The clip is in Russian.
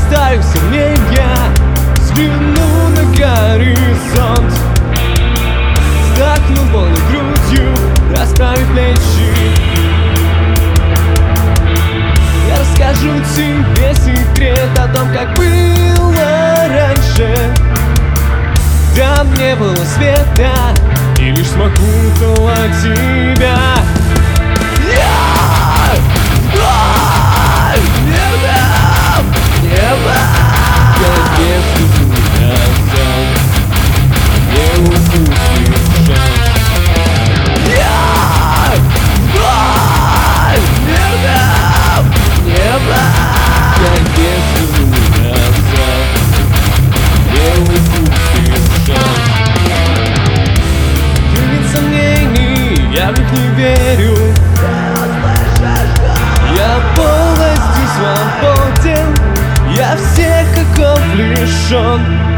Оставив сомнения, взгляну на горизонт, вздохну полной грудью, расправив плечи. Я расскажу тебе секрет о том, как было раньше. Там не было света, и лишь смахнула тебя. Я в них не верю. Я полностью свободен, я всех оков лишен.